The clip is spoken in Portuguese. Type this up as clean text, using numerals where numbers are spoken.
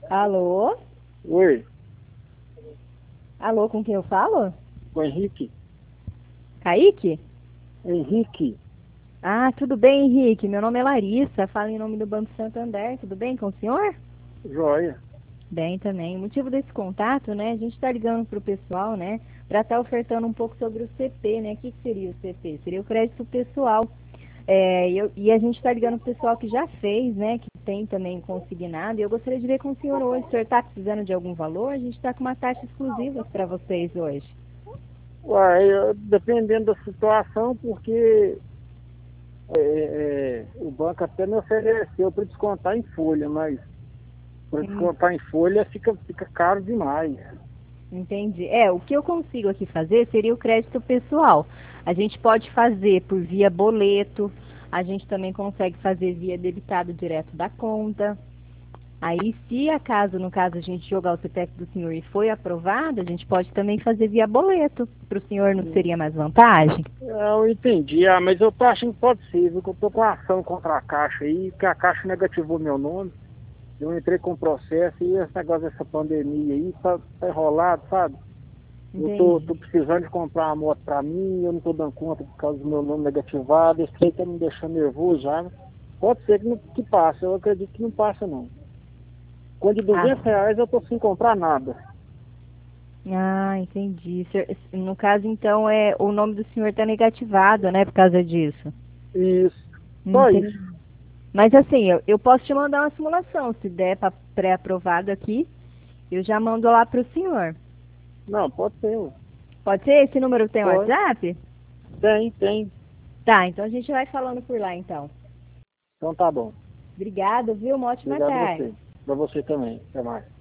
Alô? Oi, Alô, com quem eu falo? o Henrique. Kaique? Henrique, Ah, tudo bem, Henrique? Meu nome é Larissa, falo em nome do Banco Santander. Tudo bem com o senhor? joia. Bem também. O motivo desse contato, né? A gente está ligando para o pessoal, né? Para estar ofertando um pouco sobre o CP, né? O que seria o CP? Seria o crédito pessoal. E a gente está ligando para o pessoal que já fez, né? Que tem também consignado. E eu gostaria de ver com o senhor hoje. O senhor está precisando de algum valor? A gente está com uma taxa exclusiva para vocês hoje. Dependendo da situação, porque o banco até me ofereceu para descontar em folha, mas para descontar em folha fica caro demais. Entendi. O que eu consigo aqui fazer seria o crédito pessoal. A gente pode fazer por via boleto, a gente também consegue fazer via debitado direto da conta. Aí, se acaso, no caso, a gente jogar o CPF do senhor e foi aprovado, a gente pode também fazer via boleto. Para o senhor não seria mais vantagem? Eu entendi, mas eu tô achando que pode ser, viu? Que eu tô com ação contra a Caixa aí, que a Caixa negativou meu nome. Eu entrei com o processo e esse negócio dessa pandemia aí tá enrolado, sabe? Eu tô Entendi. precisando de comprar uma moto pra mim, eu não tô dando conta por causa do meu nome negativado, esse aí tá me deixando nervoso já, né? Pode ser que passe, eu acredito que não passa não. Com de Ah, R$ 200 eu tô sem comprar nada. entendi. No caso, então, o nome do senhor está negativado, né, por causa disso. Isso, só Entendi. isso. Mas assim, eu posso te mandar uma simulação. Se der para pré-aprovado aqui, eu já mando lá para o senhor. Não, pode ser, ué. Pode ser? Esse número tem Pode. WhatsApp? Tem. Tá, então a gente vai falando por lá então. Então tá bom. Obrigada, viu? Uma ótima Obrigado a tarde. você. Pra você também. Até mais.